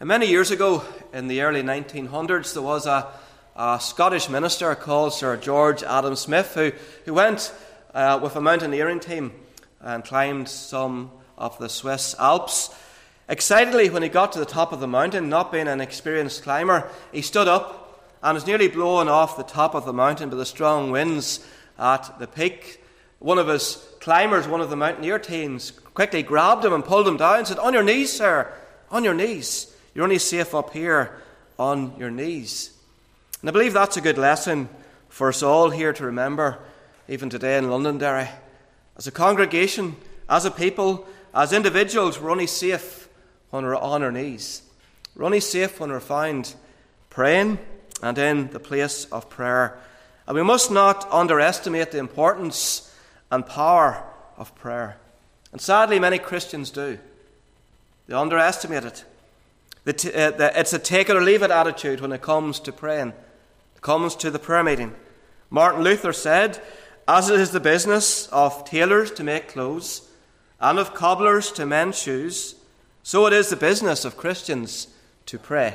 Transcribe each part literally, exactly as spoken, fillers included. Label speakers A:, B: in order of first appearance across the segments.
A: And many years ago, in the early nineteen hundreds, there was a, a Scottish minister called Sir George Adam Smith who, who went uh, with a mountaineering team and climbed some of the Swiss Alps. Excitedly, when he got to the top of the mountain, not being an experienced climber, he stood up and was nearly blown off the top of the mountain by the strong winds at the peak. One of his climbers, one of the mountaineer teams, quickly grabbed him and pulled him down and said, "On your knees, sir, on your knees. You're only safe up here on your knees." And I believe that's a good lesson for us all here to remember, even today in Londonderry. As a congregation, as a people, as individuals, we're only safe when we're on our knees. We're only safe when we're found praying and in the place of prayer. And we must not underestimate the importance and power of prayer. And sadly, many Christians do. They underestimate it. It's a take it or leave it attitude when it comes to praying. It comes to the prayer meeting. Martin Luther said, "As it is the business of tailors to make clothes, and of cobblers to mend shoes, so it is the business of Christians to pray."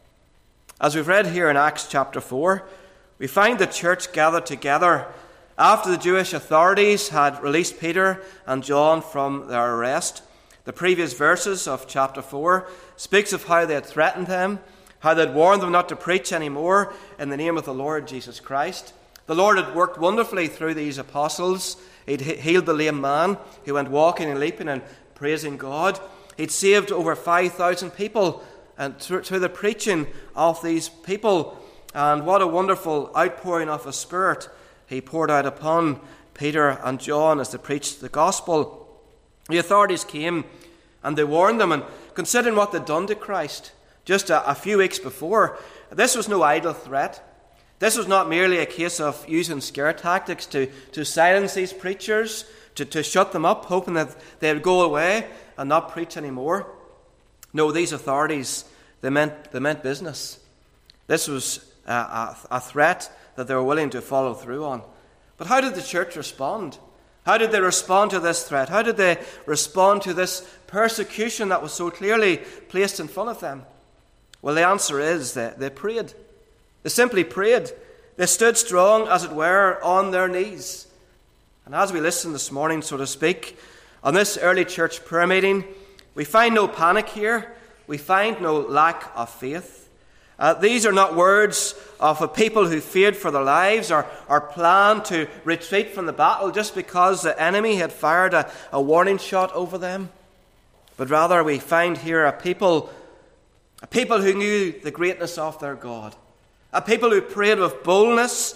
A: As we've read here in Acts chapter four, we find the church gathered together after the Jewish authorities had released Peter and John from their arrest. The previous verses of chapter four speaks of how they had threatened them, how they had warned them not to preach anymore in the name of the Lord Jesus Christ. The Lord had worked wonderfully through these apostles. He'd healed the lame man who went walking and leaping and praising God. He'd saved over five thousand people and through, through the preaching of these people. And what a wonderful outpouring of His Spirit He poured out upon Peter and John as they preached the gospel. The authorities came and they warned them, and considering what they'd done to Christ just a, a few weeks before, this was no idle threat. This was not merely a case of using scare tactics to, to silence these preachers, to, to shut them up, hoping that they would go away and not preach anymore. No, these authorities, they meant, they meant business. This was a, a, a threat that they were willing to follow through on. But how did the church respond? How did they respond to this threat? How did they respond to this persecution that was so clearly placed in front of them? Well, the answer is that they prayed. They simply prayed. They stood strong, as it were, on their knees. And as we listen this morning, so to speak, on this early church prayer meeting, we find no panic here. We find no lack of faith. Uh, these are not words of a people who feared for their lives or, or planned to retreat from the battle just because the enemy had fired a, a warning shot over them. But rather we find here a people, a people who knew the greatness of their God. A people who prayed with boldness,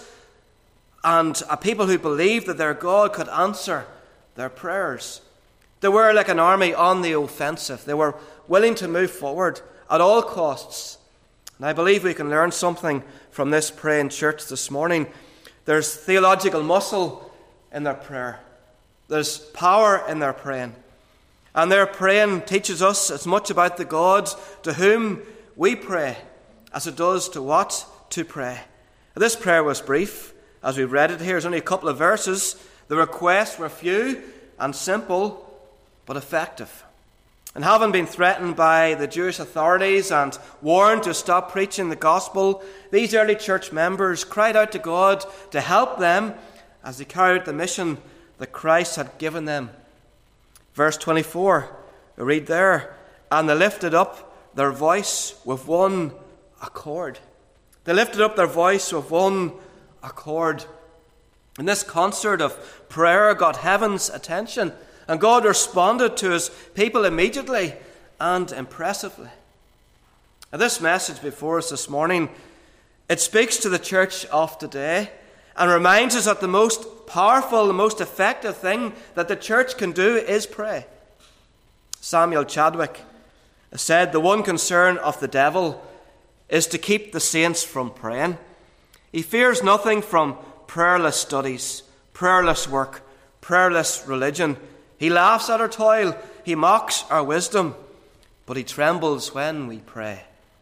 A: and a people who believed that their God could answer their prayers. They were like an army on the offensive. They were willing to move forward at all costs. And I believe we can learn something from this praying church this morning. There's theological muscle in their prayer. There's power in their praying. And their praying teaches us as much about the God to whom we pray as it does to what to pray. This prayer was brief. As we read it here, there's only a couple of verses. The requests were few and simple, but effective. And having been threatened by the Jewish authorities and warned to stop preaching the gospel, these early church members cried out to God to help them as they carried out the mission that Christ had given them. Verse twenty-four, we read there, "And they lifted up their voice with one accord." They lifted up their voice with one accord. And this concert of prayer got heaven's attention. And God responded to His people immediately and impressively. And this message before us this morning, it speaks to the church of today and reminds us that the most powerful, the most effective thing that the church can do is pray. Samuel Chadwick said, "The one concern of the devil is to keep the saints from praying. He fears nothing from prayerless studies, prayerless work, prayerless religion. He laughs at our toil, he mocks our wisdom, but he trembles when we pray."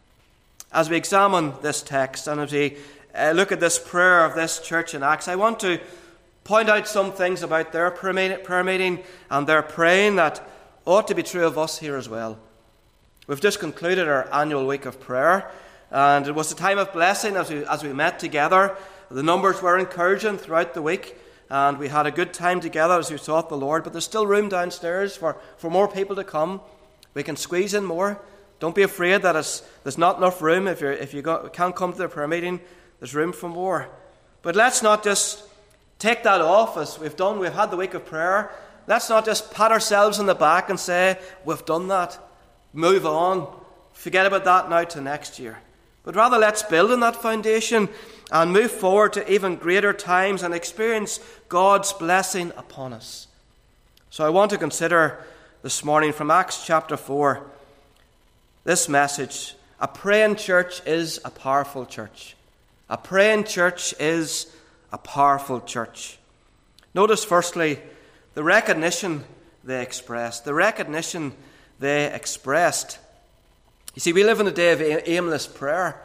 A: As we examine this text and as we uh, look at this prayer of this church in Acts, I want to point out some things about their prayer meeting and their praying that ought to be true of us here as well. We've just concluded our annual week of prayer, and it was a time of blessing as we, as we met together. The numbers were encouraging throughout the week, and we had a good time together as we sought the Lord. But there's still room downstairs for, for more people to come. We can squeeze in more. Don't be afraid that it's, there's not enough room. If, you're, if you go, can't come to the prayer meeting, there's room for more. But let's not just take that off as we've done. We've had the week of prayer. Let's not just pat ourselves on the back and say, we've done that. Move on. Forget about that now to next year. But rather, let's build on that foundation and move forward to even greater times and experience God's blessing upon us. So I want to consider this morning from Acts chapter four this message: a praying church is a powerful church. A praying church is a powerful church. Notice firstly the recognition they expressed. The recognition they expressed. You see, we live in a day of aimless prayer.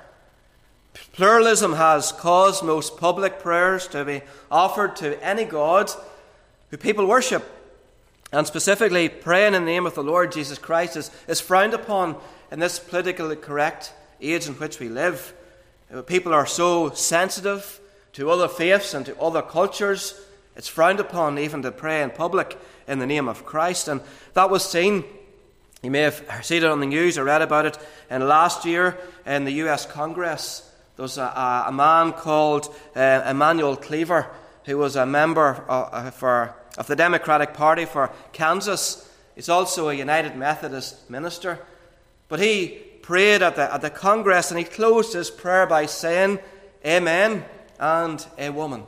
A: Pluralism has caused most public prayers to be offered to any God who people worship. And specifically, praying in the name of the Lord Jesus Christ is, is frowned upon in this politically correct age in which we live. People are so sensitive to other faiths and to other cultures. It's frowned upon even to pray in public in the name of Christ. And that was seen, you may have seen it on the news or read about it, in last year in the U S Congress. There was a, a man called uh, Emanuel Cleaver, who was a member uh, for, of the Democratic Party for Kansas. He's also a United Methodist minister. But he prayed at the, at the Congress, and he closed his prayer by saying, "Amen, and a woman."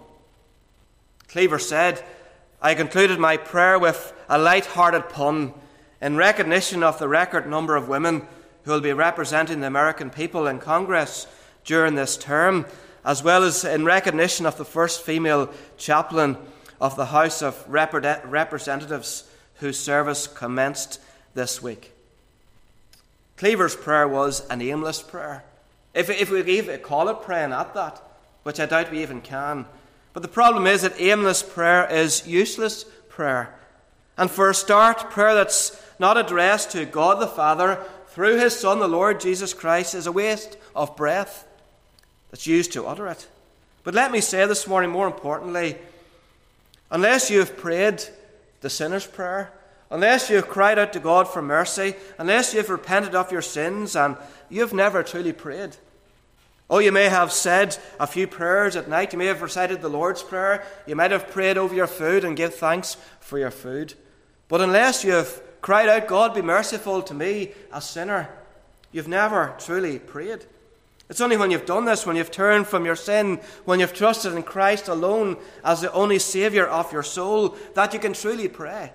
A: Cleaver said, "I concluded my prayer with a light-hearted pun in recognition of the record number of women who will be representing the American people in Congress during this term, as well as in recognition of the first female chaplain of the House of Representatives whose service commenced this week." Cleaver's prayer was an aimless prayer. If, if we even call it praying at that, which I doubt we even can. But the problem is that aimless prayer is useless prayer. And for a start, prayer that's not addressed to God the Father through his Son, the Lord Jesus Christ, is a waste of breath that's used to utter it. But let me say this morning, more importantly, unless you have prayed the sinner's prayer, unless you have cried out to God for mercy, unless you have repented of your sins, and you have never truly prayed. Oh, you may have said a few prayers at night. You may have recited the Lord's Prayer. You might have prayed over your food and give thanks for your food. But unless you have cried out, "God, be merciful to me, a sinner," you've never truly prayed. It's only when you've done this, when you've turned from your sin, when you've trusted in Christ alone as the only Saviour of your soul, that you can truly pray.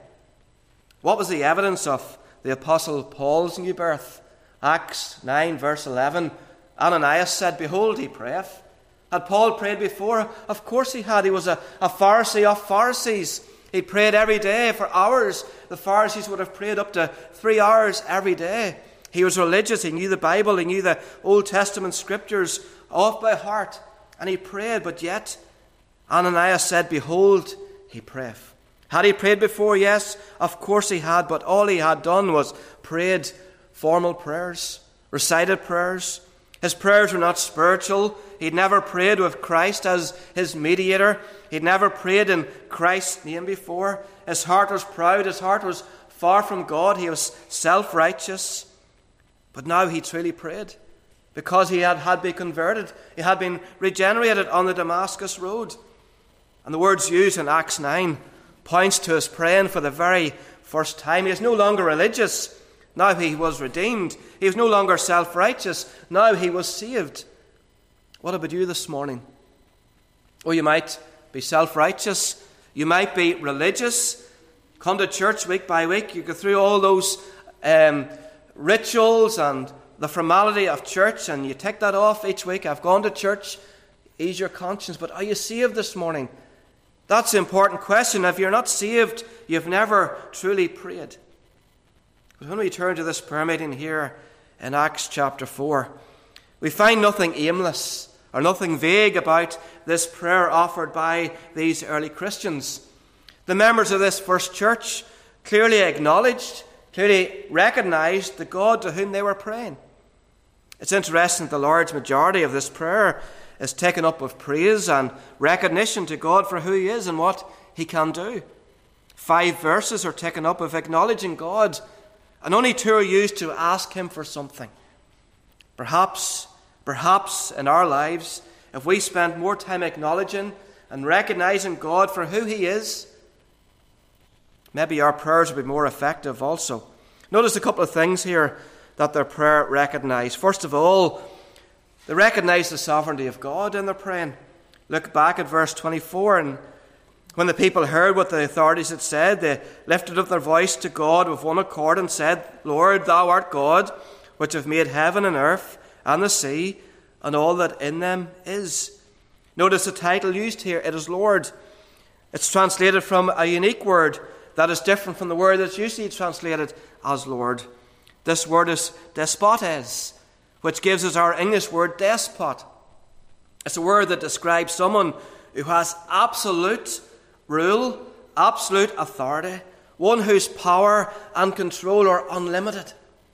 A: What was the evidence of the Apostle Paul's new birth? Acts nine, verse eleven. Ananias said, "Behold, he prayeth." Had Paul prayed before? Of course he had. He was a, a Pharisee of Pharisees. He prayed every day for hours. The Pharisees would have prayed up to three hours every day. He was religious. He knew the Bible. He knew the Old Testament scriptures off by heart. And he prayed, but yet Ananias said, "Behold, he prayeth." Had he prayed before? Yes, of course he had. But all he had done was prayed formal prayers, recited prayers. His prayers were not spiritual. He'd never prayed with Christ as his mediator. He'd never prayed in Christ's name before. His heart was proud. His heart was far from God. He was self-righteous. But now he truly prayed because he had, had been converted. He had been regenerated on the Damascus road. And the words used in Acts nine points to his praying for the very first time. He is no longer religious. Now he was redeemed. He was no longer self-righteous. Now he was saved. What about you this morning? Oh, you might be self-righteous. You might be religious. Come to church week by week. You go through all those um, rituals and the formality of church, and you take that off each week. I've gone to church. Ease your conscience. But are you saved this morning? That's the important question. If you're not saved, you've never truly prayed. But when we turn to this prayer meeting here in Acts chapter four, we find nothing aimless or nothing vague about this prayer offered by these early Christians. The members of this first church clearly acknowledged, clearly recognized the God to whom they were praying. It's interesting that the large majority of this prayer is taken up with praise and recognition to God for who he is and what he can do. Five verses are taken up with acknowledging God, and only two are used to ask him for something. Perhaps, perhaps in our lives, if we spend more time acknowledging and recognizing God for who he is, maybe our prayers will be more effective also. Notice a couple of things here that their prayer recognized. First of all, they recognized the sovereignty of God in their praying. Look back at verse twenty-four, and when the people heard what the authorities had said, they lifted up their voice to God with one accord and said, Lord, thou art God, which have made heaven and earth and the sea and all that in them is. Notice the title used here, it is Lord. It's translated from a unique word that is different from the word that's usually translated as Lord. This word is despotes, which gives us our English word despot. It's a word that describes someone who has absolute rule, absolute authority, one whose power and control are unlimited.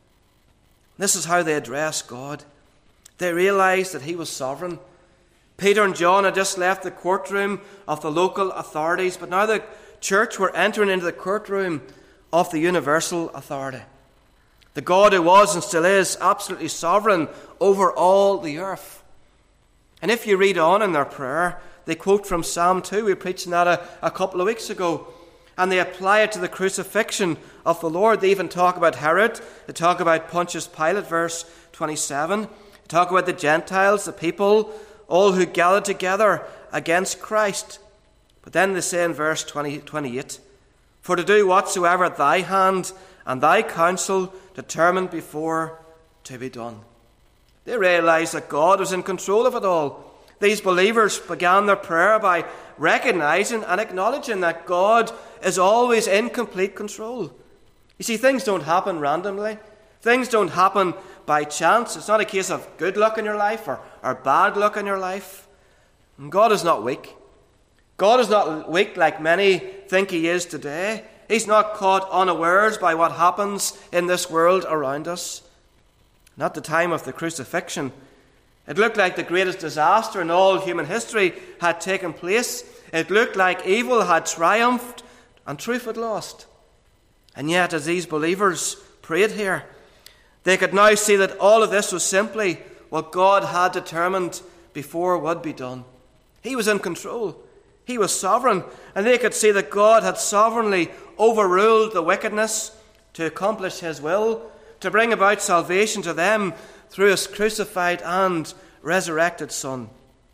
A: This is how they address God. They realized that he was sovereign. Peter and John had just left the courtroom of the local authorities, but now the church were entering into the courtroom of the universal authority. The God who was and still is absolutely sovereign over all the earth. And if you read on in their prayer, they quote from Psalm two. We preached on that a, a couple of weeks ago. And they apply it to the crucifixion of the Lord. They even talk about Herod. They talk about Pontius Pilate, verse twenty-seven. They talk about the Gentiles, the people, all who gathered together against Christ. But then they say in verse twenty, twenty-eight, for to do whatsoever thy hand and thy counsel determined before to be done. They realized that God was in control of it all. These believers began their prayer by recognizing and acknowledging that God is always in complete control. You see, things don't happen randomly. Things don't happen by chance. It's not a case of good luck in your life or, or bad luck in your life. And God is not weak. God is not weak like many think he is today. He's not caught unawares by what happens in this world around us. And at the time of the crucifixion, it looked like the greatest disaster in all human history had taken place. It looked like evil had triumphed and truth had lost. And yet, as these believers prayed here, they could now see that all of this was simply what God had determined before would be done. He was in control. He was sovereign. And they could see that God had sovereignly overruled the wickedness to accomplish his will, to bring about salvation to them through his crucified and resurrected Son.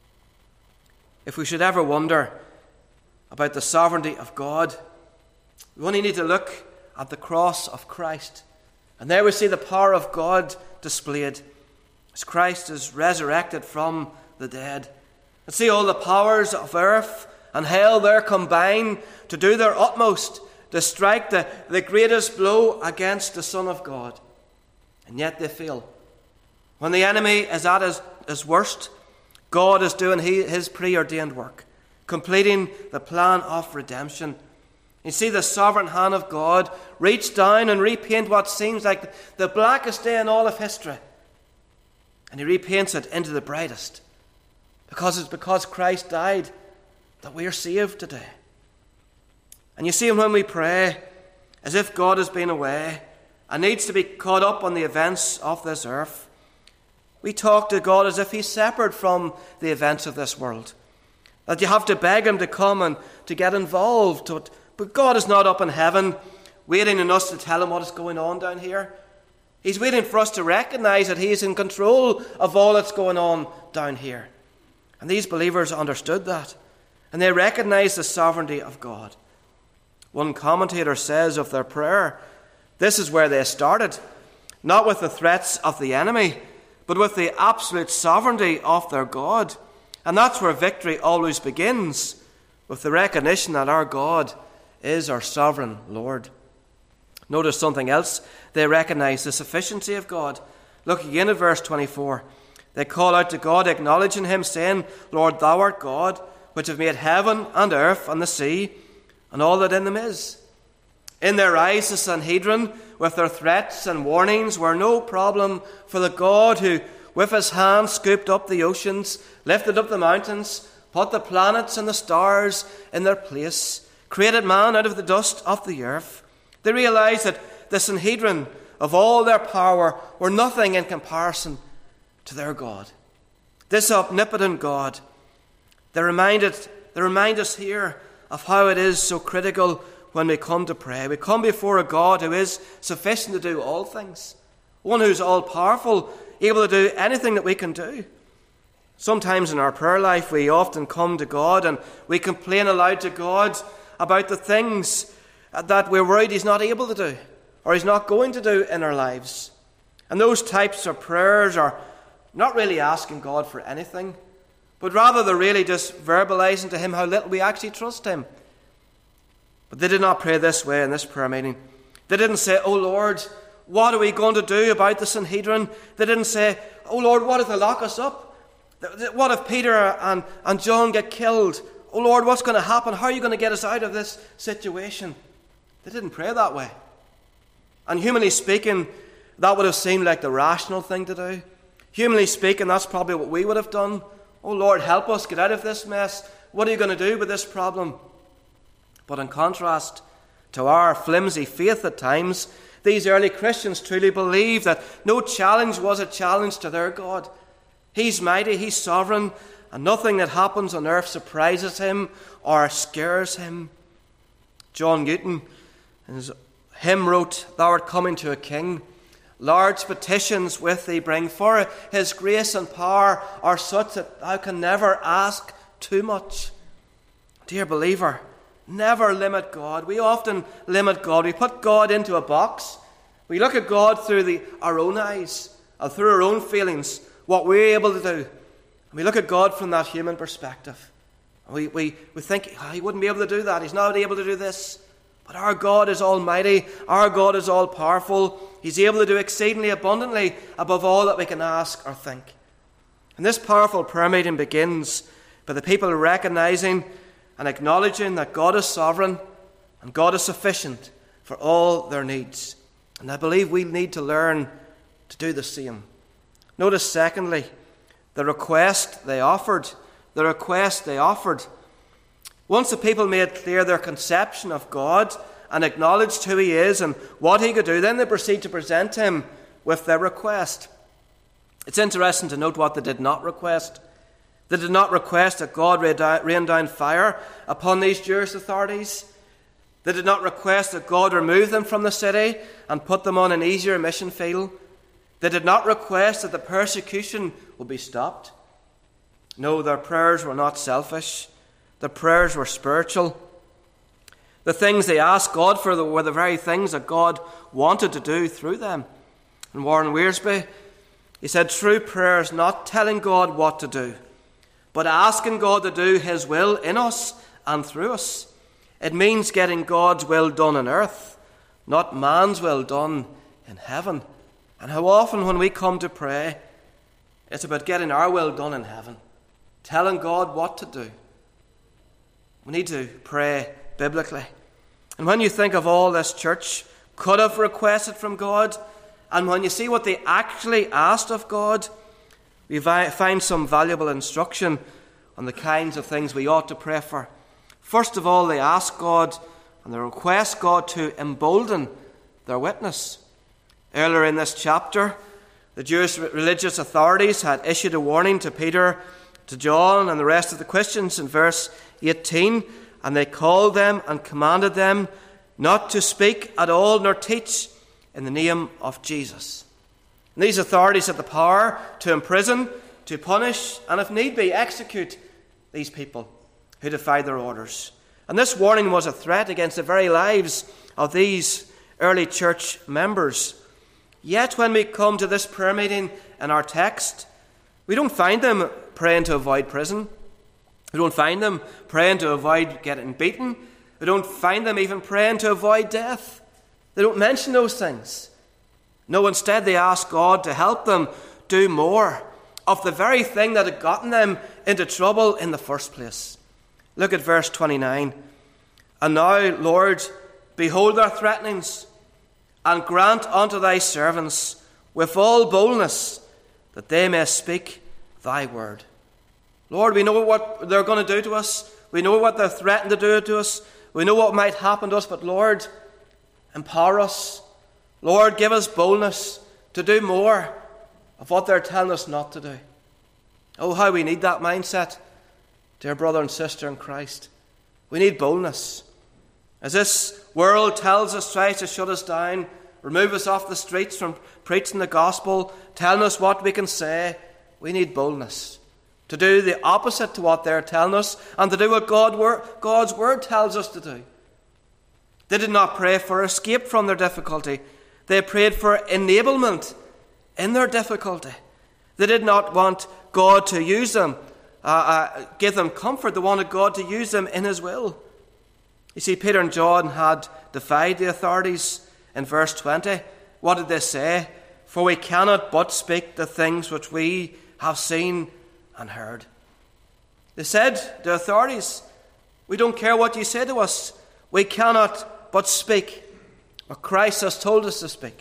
A: If we should ever wonder about the sovereignty of God, we only need to look at the cross of Christ. And there we see the power of God displayed as Christ is resurrected from the dead. And see all the powers of earth and hell there combine to do their utmost to strike the, the greatest blow against the Son of God. And yet they fail. When the enemy is at his, his worst, God is doing his preordained work, completing the plan of redemption. You see the sovereign hand of God reach down and repaint what seems like the blackest day in all of history. And he repaints it into the brightest. Because it's because Christ died that we are saved today. And you see, when we pray as if God has been away and needs to be caught up on the events of this earth, we talk to God as if he's separate from the events of this world. That you have to beg him to come and to get involved. But God is not up in heaven waiting on us to tell him what is going on down here. He's waiting for us to recognize that he is in control of all that's going on down here. And these believers understood that. And they recognized the sovereignty of God. One commentator says of their prayer, this is where they started. Not with the threats of the enemy, but with the absolute sovereignty of their God. And that's where victory always begins, with the recognition that our God is our sovereign Lord. Notice something else. They recognize the sufficiency of God. Look again at verse twenty-four. They call out to God, acknowledging him, saying, Lord, thou art God, which have made heaven and earth and the sea, and all that in them is. In their eyes, the Sanhedrin, with their threats and warnings, were no problem for the God who, with his hand, scooped up the oceans, lifted up the mountains, put the planets and the stars in their place, created man out of the dust of the earth. They realized that the Sanhedrin, of all their power, were nothing in comparison to their God. This omnipotent God. They reminded, they remind us here of how it is so critical when we come to pray. We come before a God who is sufficient to do all things, one who's all-powerful, able to do anything that we can do. Sometimes in our prayer life, we often come to God and we complain aloud to God about the things that we're worried he's not able to do or he's not going to do in our lives. And those types of prayers are not really asking God for anything, but rather they're really just verbalizing to him how little we actually trust him. But they did not pray this way in this prayer meeting. They didn't say, "Oh Lord, what are we going to do about the Sanhedrin?" They didn't say, "Oh Lord, what if they lock us up? What if Peter and, and John get killed? Oh Lord, what's going to happen? How are you going to get us out of this situation?" They didn't pray that way. And humanly speaking, that would have seemed like the rational thing to do. Humanly speaking, that's probably what we would have done. "Oh Lord, help us get out of this mess. What are you going to do with this problem?" But in contrast to our flimsy faith at times, these early Christians truly believed that no challenge was a challenge to their God. He's mighty, he's sovereign, and nothing that happens on earth surprises him or scares him. John Newton, in his hymn, wrote, "Thou art coming to a king. Large petitions with thee bring, for his grace and power are such that thou can never ask too much." Dear believer, never limit God. We often limit God. We put God into a box. We look at God through the, our own eyes, or through our own feelings, what we're able to do. And we look at God from that human perspective. We, we, we think, oh, he wouldn't be able to do that. He's not able to do this. But our God is almighty. Our God is all-powerful. He's able to do exceedingly abundantly above all that we can ask or think. And this powerful prayer meeting begins by the people recognizing and acknowledging that God is sovereign and God is sufficient for all their needs. And I believe we need to learn to do the same. Notice, secondly, the request they offered. The request they offered. Once the people made clear their conception of God and acknowledged who he is and what he could do, then they proceed to present him with their request. It's interesting to note what they did not request. They did not request that God rain down fire upon these Jewish authorities. They did not request that God remove them from the city and put them on an easier mission field. They did not request that the persecution would be stopped. No, their prayers were not selfish. Their prayers were spiritual. The things they asked God for were the very things that God wanted to do through them. And Warren Wiersbe, he said, "True prayer is not telling God what to do, but asking God to do his will in us and through us. It means getting God's will done on earth, not man's will done in heaven." And how often when we come to pray, it's about getting our will done in heaven, telling God what to do. We need to pray biblically. And when you think of all this church could have requested from God, and when you see what they actually asked of God, we find some valuable instruction on the kinds of things we ought to pray for. First of all, they ask God and they request God to embolden their witness. Earlier in this chapter, the Jewish religious authorities had issued a warning to Peter, to John, and the rest of the Christians in verse eighteen, and they called them and commanded them not to speak at all nor teach in the name of Jesus. And these authorities had the power to imprison, to punish, and if need be, execute these people who defied their orders. And this warning was a threat against the very lives of these early church members. Yet when we come to this prayer meeting in our text, we don't find them praying to avoid prison. We don't find them praying to avoid getting beaten. We don't find them even praying to avoid death. They don't mention those things. No, instead they ask God to help them do more of the very thing that had gotten them into trouble in the first place. Look at verse twenty-nine. "And now, Lord, behold their threatenings, and grant unto thy servants with all boldness that they may speak thy word. Lord, we know what they're going to do to us. We know what they're threatened to do to us. We know what might happen to us, but Lord, empower us. Lord, give us boldness to do more of what they're telling us not to do. Oh, how we need that mindset, dear brother and sister in Christ. We need boldness. As this world tells us, tries to shut us down, remove us off the streets from preaching the gospel, telling us what we can say, we need boldness to do the opposite to what they're telling us and to do what God, God's word tells us to do. They did not pray for escape from their difficulty. They prayed for enablement in their difficulty. They did not want God to use them, uh, uh, give them comfort. They wanted God to use them in his will. You see, Peter and John had defied the authorities in verse twenty. What did they say? For we cannot but speak the things which we have seen and heard. They said, the authorities, we don't care what you say to us. We cannot but speak what Christ has told us to speak.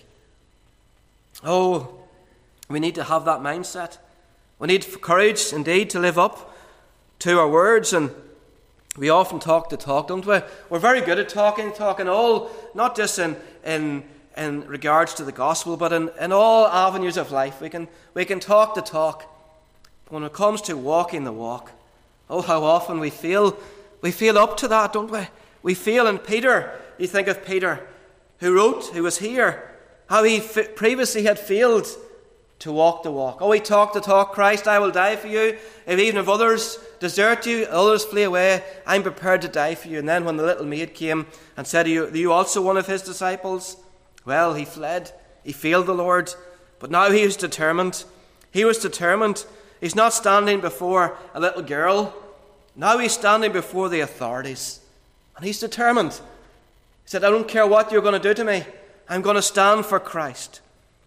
A: Oh, we need to have that mindset. We need courage, indeed, to live up to our words. And we often talk the talk, don't we? We're very good at talking, talking all, not just in in, in regards to the gospel, but in, in all avenues of life. We can we can talk the talk. But when it comes to walking the walk, oh, how often we feel we feel up to that, don't we? We feel in Peter. You think of Peter, who wrote, who was here, how he f- previously had failed to walk the walk. Oh, he talked the talk, Christ, I will die for you. If even if others desert you, others flee away, I'm prepared to die for you. And then when the little maid came and said, are you, are you also one of his disciples? Well, he fled. He failed the Lord. But now he was determined. He was determined. He's not standing before a little girl. Now he's standing before the authorities. And he's determined. He said, I don't care what you're going to do to me. I'm going to stand for Christ.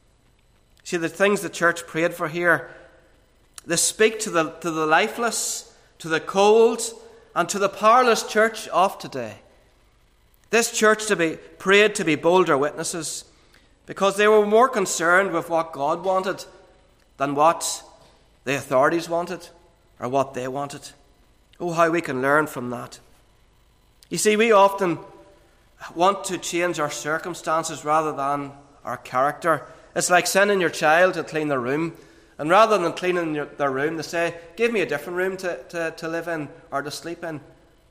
A: See, the things the church prayed for here, they speak to the, to the lifeless, to the cold, and to the powerless church of today. This church to be prayed to be bolder witnesses because they were more concerned with what God wanted than what the authorities wanted or what they wanted. Oh, how we can learn from that. You see, we often want to change our circumstances rather than our character. It's like sending your child to clean their room, and rather than cleaning your, their room, they say, give me a different room to, to, to live in or to sleep in.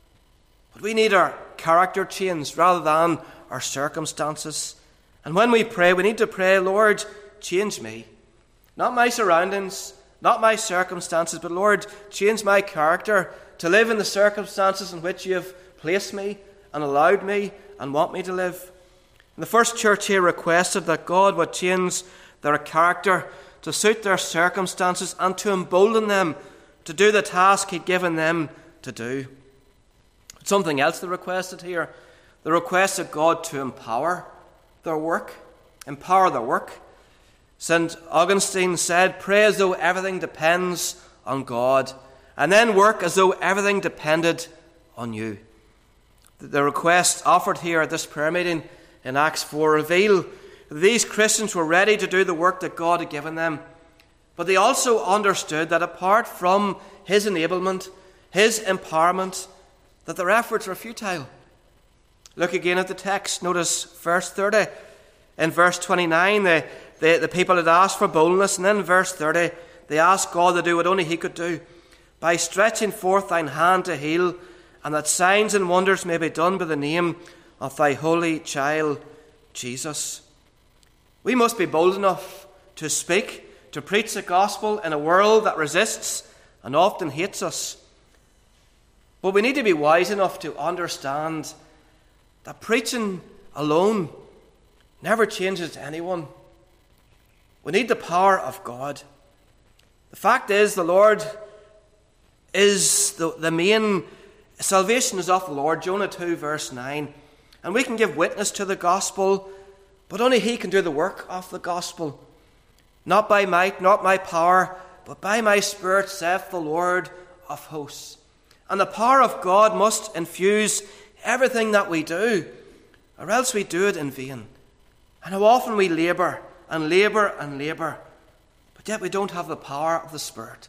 A: But we need our character changed rather than our circumstances. And when we pray, we need to pray, Lord, change me. Not my surroundings, not my circumstances, but Lord, change my character to live in the circumstances in which you have placed me and allowed me and want me to live. And the first church here requested that God would change their character to suit their circumstances and to embolden them to do the task he'd given them to do. Something else they requested here. They requested God to empower their work. Empower their work. Saint Augustine said, pray as though everything depends on God, and then work as though everything depended on you. The request offered here at this prayer meeting in Acts four reveal that these Christians were ready to do the work that God had given them. But they also understood that apart from his enablement, his empowerment, that their efforts were futile. Look again at the text. Notice verse thirty. In verse twenty-nine, the, the, the people had asked for boldness. And then in verse thirty, they asked God to do what only he could do. By stretching forth thine hand to heal, and that signs and wonders may be done by the name of thy holy child, Jesus. We must be bold enough to speak, to preach the gospel in a world that resists and often hates us. But we need to be wise enough to understand that preaching alone never changes anyone. We need the power of God. The fact is, the Lord is the, the main... Salvation is of the Lord, Jonah two, verse nine. And we can give witness to the gospel, but only he can do the work of the gospel. Not by might, not by power, but by my Spirit, saith the Lord of hosts. And the power of God must infuse everything that we do. or else we do it in vain. And how often we labour and labour and labour, but yet we don't have the power of the Spirit.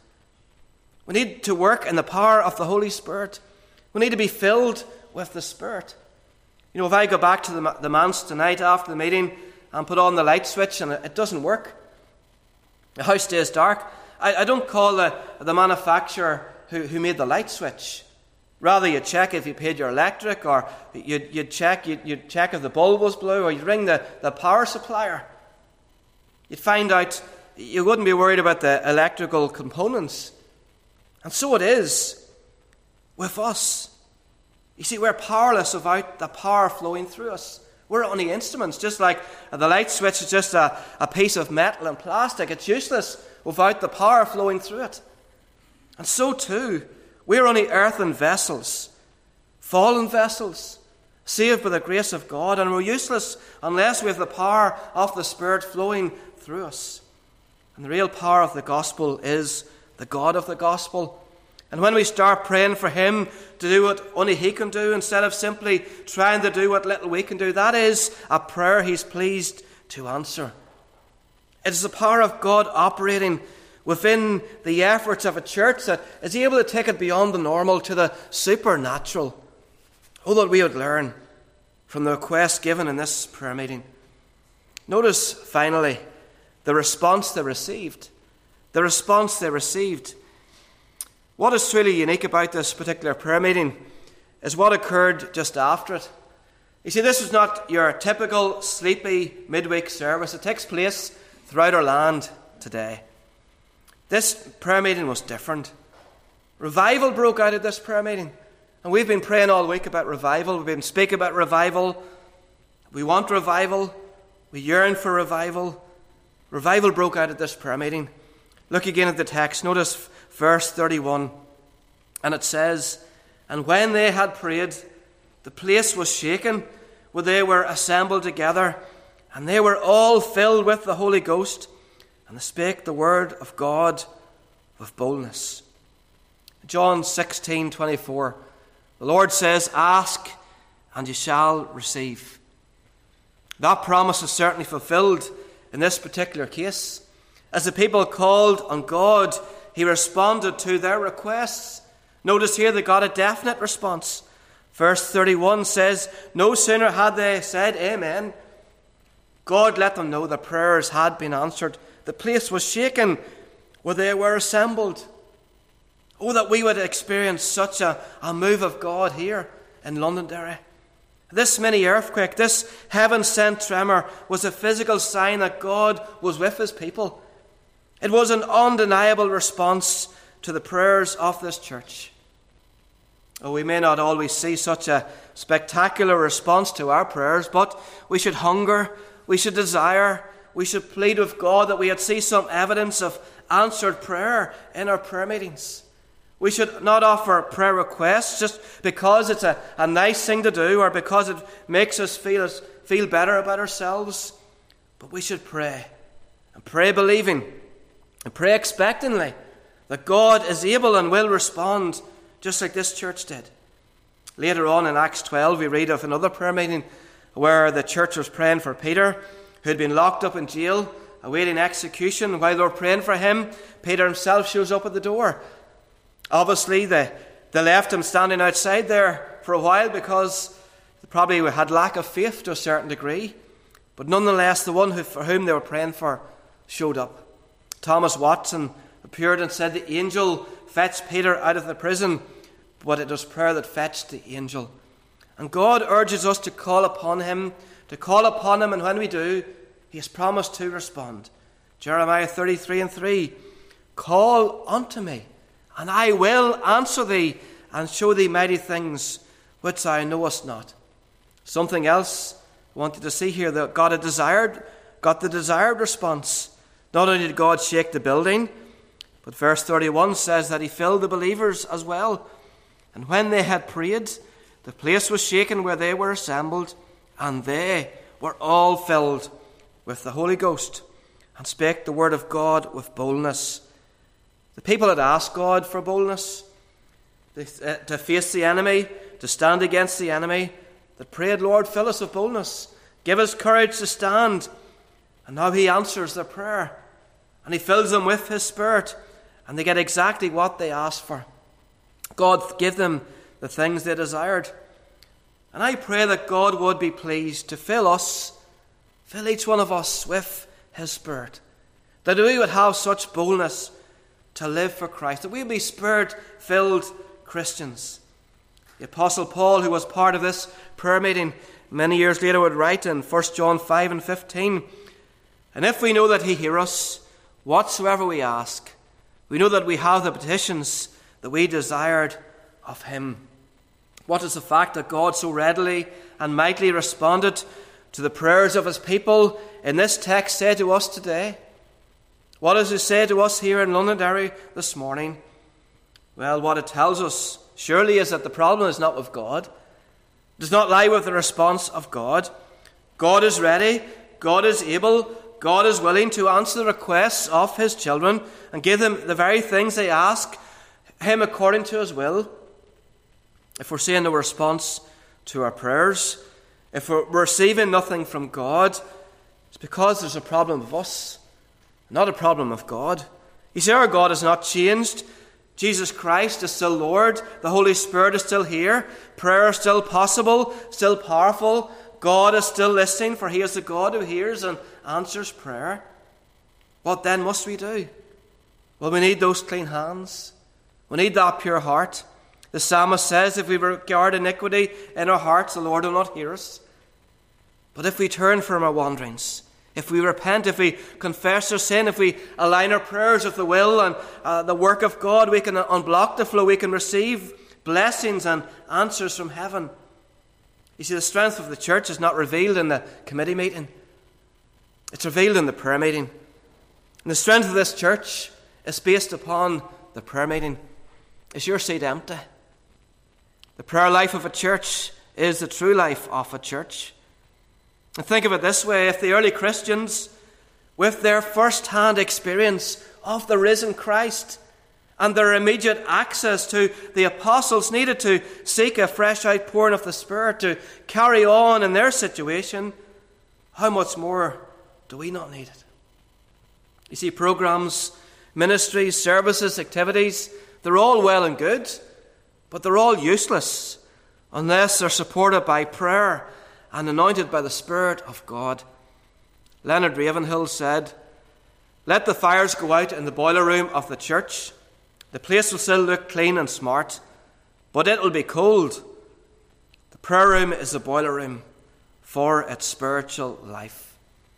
A: We need to work in the power of the Holy Spirit. We need to be filled with the Spirit. You know, if I go back to the, the manse tonight after the meeting and put on the light switch and it, it doesn't work, the house stays dark, I, I don't call the, the manufacturer who, who made the light switch. Rather, you check if you paid your electric, or you'd, you'd, check, you'd, you'd check if the bulb was blue, or you'd ring the, the power supplier. You'd find out, you wouldn't be worried about the electrical components. And so it is with us. You see, we're powerless without the power flowing through us. We're only instruments, just like the light switch is just a, a piece of metal and plastic. It's useless without the power flowing through it. And so too, we're only earthen vessels, fallen vessels, saved by the grace of God, and we're useless unless we have the power of the Spirit flowing through us. And the real power of the gospel is the God of the gospel. And when we start praying for Him to do what only He can do, instead of simply trying to do what little we can do, that is a prayer He's pleased to answer. It is the power of God operating within the efforts of a church that is able to take it beyond the normal to the supernatural. Oh, that we would learn from the request given in this prayer meeting. Notice, finally, the response they received. The response they received. What is truly unique about this particular prayer meeting is what occurred just after it. You see, this was not your typical sleepy midweek service. It takes place throughout our land today. This prayer meeting was different. Revival broke out at this prayer meeting. And we've been praying all week about revival. We've been speaking about revival. We want revival. We yearn for revival. Revival broke out at this prayer meeting. Look again at the text. Notice verse thirty-one. And it says, "And when they had prayed, the place was shaken, where they were assembled together, and they were all filled with the Holy Ghost, and they spake the word of God with boldness." John sixteen twenty-four. The Lord says, "Ask, and you shall receive." That promise is certainly fulfilled in this particular case. As the people called on God, He responded to their requests. Notice here they got a definite response. Verse thirty-one says, no sooner had they said amen, God let them know their prayers had been answered. The place was shaken where they were assembled. Oh, that we would experience such a, a move of God here in Londonderry. This mini earthquake, this heaven-sent tremor, was a physical sign that God was with His people. It was an undeniable response to the prayers of this church. Oh, we may not always see such a spectacular response to our prayers, but we should hunger, we should desire, we should plead with God that we would see some evidence of answered prayer in our prayer meetings. We should not offer prayer requests just because it's a, a nice thing to do or because it makes us feel, feel better about ourselves. But we should pray, and pray believing, and pray expectantly that God is able and will respond just like this church did. Later on in Acts twelve, we read of another prayer meeting where the church was praying for Peter, who had been locked up in jail, awaiting execution. While they were praying for him, Peter himself shows up at the door. Obviously, they, they left him standing outside there for a while because they probably had lack of faith to a certain degree. But nonetheless, the one who, for whom they were praying for showed up. Thomas Watson appeared and said the angel fetched Peter out of the prison, but it was prayer that fetched the angel. And God urges us to call upon Him, to call upon Him, and when we do, He has promised to respond. Jeremiah thirty-three and three, "Call unto me, and I will answer thee, and show thee mighty things which thou knowest not." Something else I wanted to see here, that God had desired, got the desired response. Not only did God shake the building, but verse thirty-one says that He filled the believers as well. And when they had prayed, the place was shaken where they were assembled, and they were all filled with the Holy Ghost, and spake the word of God with boldness. The people had asked God for boldness, to face the enemy, to stand against the enemy. that prayed, Lord, fill us with boldness, give us courage to stand. And now he answers their prayer, and he fills them with his Spirit, and they get exactly what they asked for. God give them the things they desired. And I pray that God would be pleased to fill us, fill each one of us with his Spirit, that we would have such boldness to live for Christ, that we would be Spirit-filled Christians. The Apostle Paul, who was part of this prayer meeting many years later, would write in First John five and fifteen, "And if we know that he hears us, whatsoever we ask, we know that we have the petitions that we desired of him." What is the fact that God so readily and mightily responded to the prayers of his people in this text say to us today? What does it say to us here in Londonderry this morning? Well, what it tells us surely is that the problem is not with God. It does not lie with the response of God. God is ready, God is able, God is willing to answer the requests of his children and give them the very things they ask him according to his will. If we're seeing no response to our prayers, if we're receiving nothing from God, it's because there's a problem with us, not a problem of God. You see, our God has not changed. Jesus Christ is still Lord. The Holy Spirit is still here. Prayer is still possible, still powerful. God is still listening, for he is the God who hears and answers prayer. What then must we do? Well, we need those clean hands. We need that pure heart. The psalmist says, if we regard iniquity in our hearts, the Lord will not hear us. But if we turn from our wanderings, if we repent, if we confess our sin, if we align our prayers with the will and uh, the work of God, we can unblock the flow, we can receive blessings and answers from heaven. You see, the strength of the church is not revealed in the committee meeting. It's revealed in the prayer meeting. And the strength of this church is based upon the prayer meeting. Is your seat empty? The prayer life of a church is the true life of a church. And think of it this way: if the early Christians, with their first-hand experience of the risen Christ and their immediate access to the apostles, needed to seek a fresh outpouring of the Spirit to carry on in their situation, how much more do we not need it? You see, programs, ministries, services, activities, they're all well and good, but they're all useless unless they're supported by prayer and anointed by the Spirit of God. Leonard Ravenhill said, "Let the fires go out in the boiler room of the church. The place will still look clean and smart, but it will be cold. The prayer room is the boiler room for its spiritual life."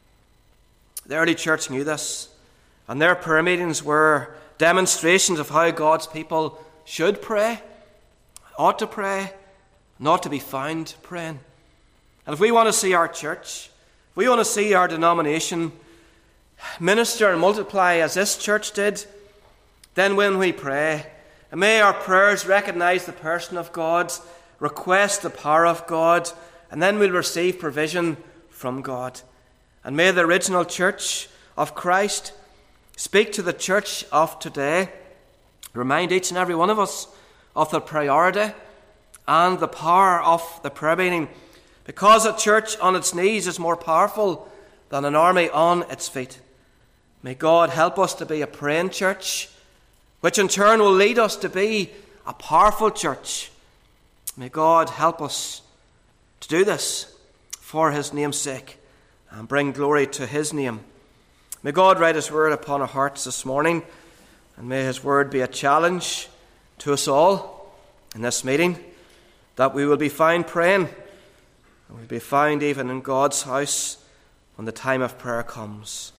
A: The early church knew this, and their prayer meetings were demonstrations of how God's people should pray, ought to pray, not to be found praying. And if we want to see our church, if we want to see our denomination minister and multiply as this church did, then when we pray, and may our prayers recognize the person of God, request the power of God, and then we'll receive provision from God. And may the original church of Christ speak to the church of today, remind each and every one of us of the priority and the power of the prayer meeting, because a church on its knees is more powerful than an army on its feet. May God help us to be a praying church, which in turn will lead us to be a powerful church. May God help us to do this for his name's sake and bring glory to his name. May God write his word upon our hearts this morning, and may his word be a challenge to us all in this meeting, that we will be found praying, and we'll be found even in God's house when the time of prayer comes.